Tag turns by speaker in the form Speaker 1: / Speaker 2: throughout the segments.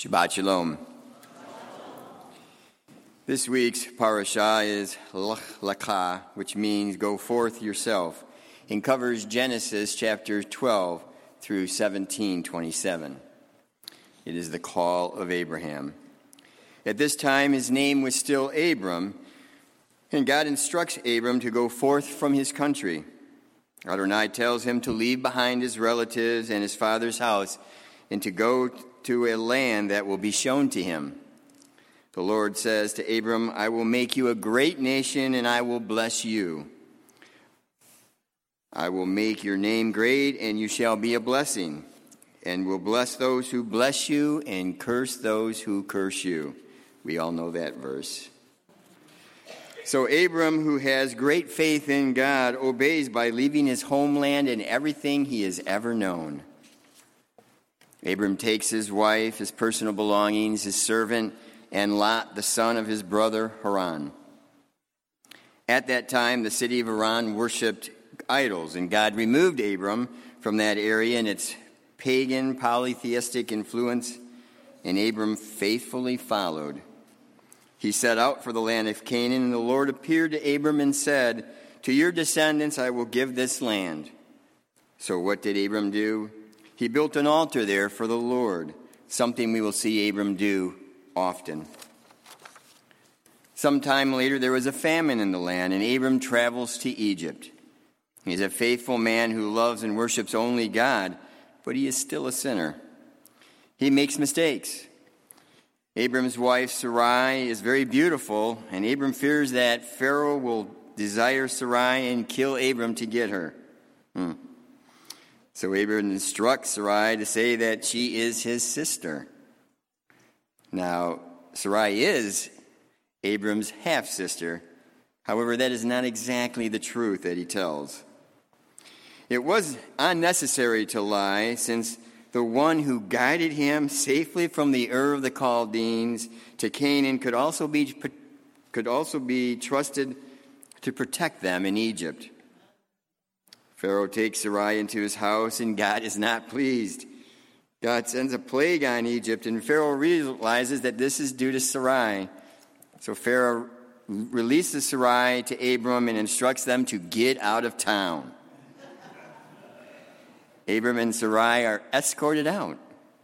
Speaker 1: Shabbat Shalom. This week's parashah is Lech Lecha, which means go forth yourself, and covers Genesis chapter 12 through 17:27. It is the call of Abraham. At this time, his name was still Abram, and God instructs Abram to go forth from his country. Adonai tells him to leave behind his relatives and his father's house and to go to a land that will be shown to him. The Lord says to Abram, I will make you a great nation and I will bless you. I will make your name great and you shall be a blessing, and will bless those who bless you and curse those who curse you. We all know that verse. So Abram, who has great faith in God, obeys by leaving his homeland and everything he has ever known. Abram takes his wife, his personal belongings, his servant, and Lot, the son of his brother Haran. At that time, the city of Haran worshipped idols, and God removed Abram from that area and its pagan, polytheistic influence, and Abram faithfully followed. He set out for the land of Canaan, and the Lord appeared to Abram and said, to your descendants I will give this land. So what did Abram do? He built an altar there for the Lord, something we will see Abram do often. Sometime later, there was a famine in the land, and Abram travels to Egypt. He's a faithful man who loves and worships only God, but he is still a sinner. He makes mistakes. Abram's wife, Sarai, is very beautiful, and Abram fears that Pharaoh will desire Sarai and kill Abram to get her. So Abram instructs Sarai to say that she is his sister. Now, Sarai is Abram's half-sister. However, that is not exactly the truth that he tells. It was unnecessary to lie, since the one who guided him safely from the Ur of the Chaldeans to Canaan could also be trusted to protect them in Egypt. Pharaoh takes Sarai into his house, and God is not pleased. God sends a plague on Egypt, and Pharaoh realizes that this is due to Sarai. So Pharaoh releases Sarai to Abram and instructs them to get out of town. Abram and Sarai are escorted out.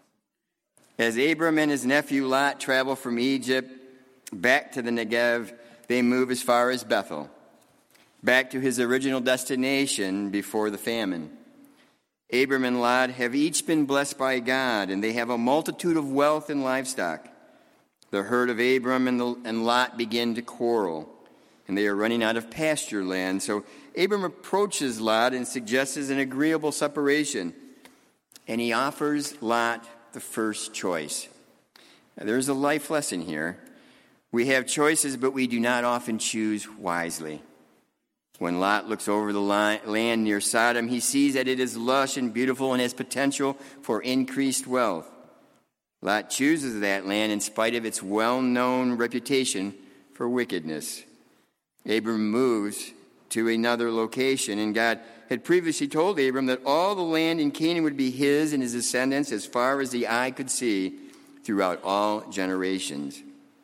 Speaker 1: As Abram and his nephew Lot travel from Egypt back to the Negev, they move as far as Bethel, back to his original destination before the famine. Abram and Lot have each been blessed by God, and they have a multitude of wealth and livestock. The herd of Abram and Lot begin to quarrel, and they are running out of pasture land. So Abram approaches Lot and suggests an agreeable separation, and he offers Lot the first choice. Now, there's a life lesson here. We have choices, but we do not often choose wisely. When Lot looks over the land near Sodom, he sees that it is lush and beautiful and has potential for increased wealth. Lot chooses that land in spite of its well-known reputation for wickedness. Abram moves to another location, and God had previously told Abram that all the land in Canaan would be his and his descendants as far as the eye could see throughout all generations.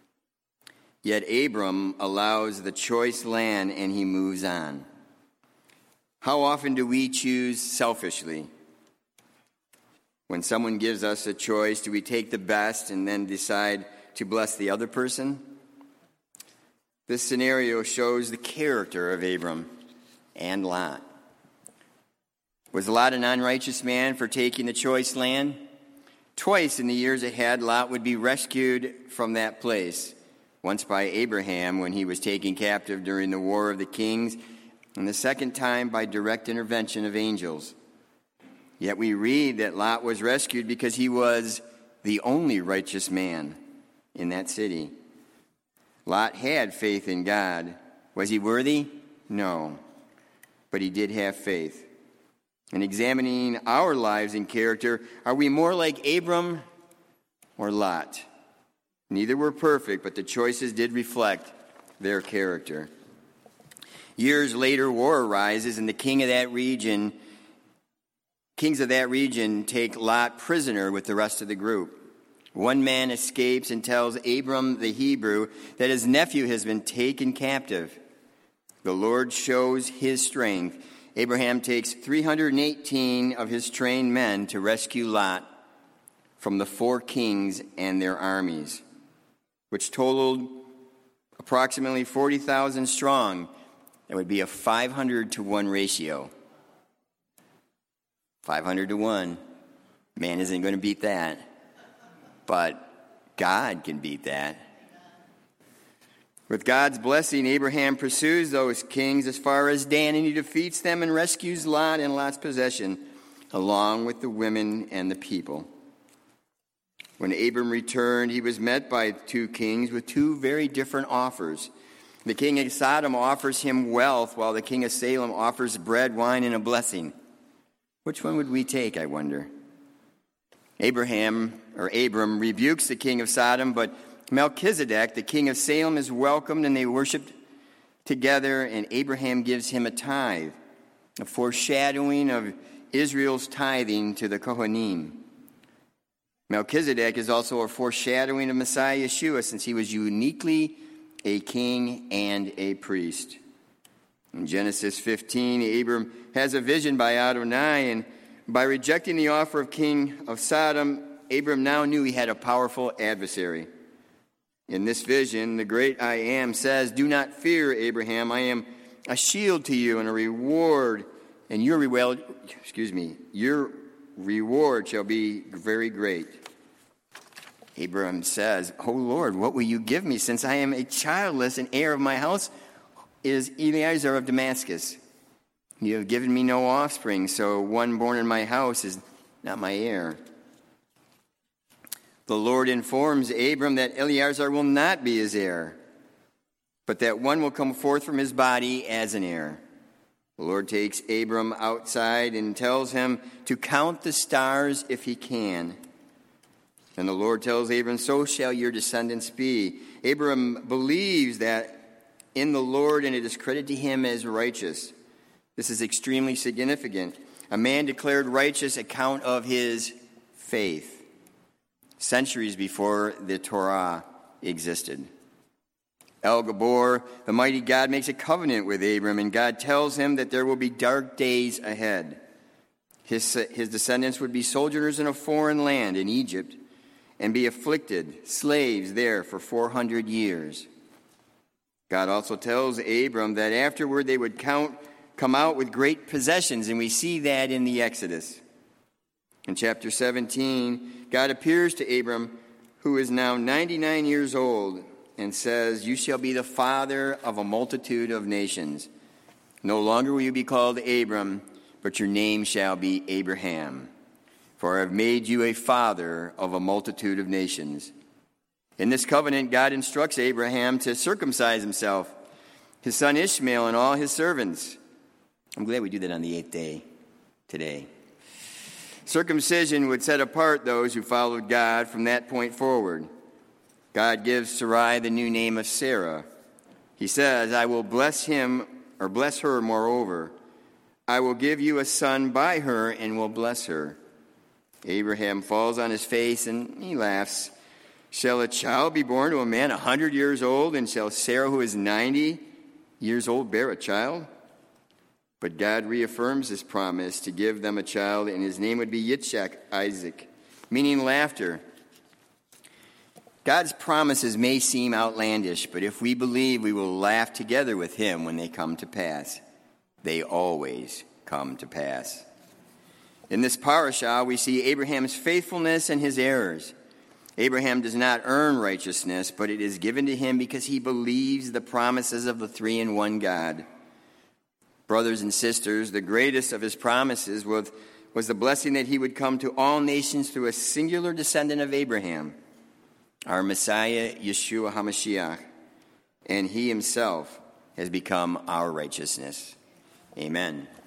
Speaker 1: Yet Abram allows the choice land and he moves on. How often do we choose selfishly? When someone gives us a choice, do we take the best and then decide to bless the other person? This scenario shows the character of Abram and Lot. Was Lot an unrighteous man for taking the choice land? Twice in the years ahead, Lot would be rescued from that place. Once by Abraham when he was taken captive during the War of the Kings, and the second time by direct intervention of angels. Yet we read that Lot was rescued because he was the only righteous man in that city. Lot had faith in God. Was he worthy? No. But he did have faith. In examining our lives and character, are we more like Abram or Lot? Neither were perfect, but the choices did reflect their character. Years later, war arises, and the kings of that region take Lot prisoner with the rest of the group. One man escapes and tells Abram the Hebrew that his nephew has been taken captive. The Lord shows his strength. Abraham takes 318 of his trained men to rescue Lot from the 4 kings and their armies, which totaled approximately 40,000 strong. That would be a 500-to-1 ratio. 500-to-1. Man isn't going to beat that. But God can beat that. With God's blessing, Abraham pursues those kings as far as Dan, and he defeats them and rescues Lot and Lot's possession, along with the women and the people. When Abram returned, he was met by 2 kings with 2 very different offers. The king of Sodom offers him wealth, while the king of Salem offers bread, wine, and a blessing. Which one would we take, I wonder? Abram rebukes the king of Sodom, but Melchizedek, the king of Salem, is welcomed, and they worship together, and Abraham gives him a tithe, a foreshadowing of Israel's tithing to the Kohanim. Melchizedek is also a foreshadowing of Messiah Yeshua, since he was uniquely a king and a priest. In Genesis 15, Abram has a vision by Adonai, and by rejecting the offer of king of Sodom, Abram now knew he had a powerful adversary. In this vision, the great I Am says, "Do not fear, Abraham. I am a shield to you and a reward, and your reward shall be very great." Abraham says, "O Lord, what will you give me, since I am a childless, and heir of my house is Eliezer of Damascus? You have given me no offspring, so one born in my house is not my heir." The Lord informs Abram that Eliezer will not be his heir, but that one will come forth from his body as an heir. The Lord takes Abram outside and tells him to count the stars if he can. And the Lord tells Abram, "So shall your descendants be." Abram believes that in the Lord, and it is credited to him as righteous. This is extremely significant. A man declared righteous account of his faith, centuries before the Torah existed. El Gabor, the mighty God, makes a covenant with Abram, and God tells him that there will be dark days ahead. His descendants would be sojourners in a foreign land, in Egypt, and be afflicted, slaves there for 400 years. God also tells Abram that afterward they would come out with great possessions, and we see that in the Exodus. In chapter 17, God appears to Abram, who is now 99 years old, and says, "You shall be the father of a multitude of nations. No longer will you be called Abram, but your name shall be Abraham. For I have made you a father of a multitude of nations." In this covenant, God instructs Abraham to circumcise himself, his son Ishmael, and all his servants. I'm glad we do that on the 8th day today. Circumcision would set apart those who followed God from that point forward. God gives Sarai the new name of Sarah. He says, "I will bless him, or bless her moreover. I will give you a son by her and will bless her." Abraham falls on his face and he laughs. "Shall a child be born to a man 100 years old, and shall Sarah, who is 90 years old, bear a child?" But God reaffirms his promise to give them a child, and his name would be Yitzchak, Isaac, meaning laughter. God's promises may seem outlandish, but if we believe, we will laugh together with him when they come to pass. They always come to pass. In this parashah, we see Abraham's faithfulness and his errors. Abraham does not earn righteousness, but it is given to him because he believes the promises of the three-in-one God. Brothers and sisters, the greatest of his promises was the blessing that he would come to all nations through a singular descendant of Abraham, our Messiah, Yeshua HaMashiach, and he himself has become our righteousness. Amen.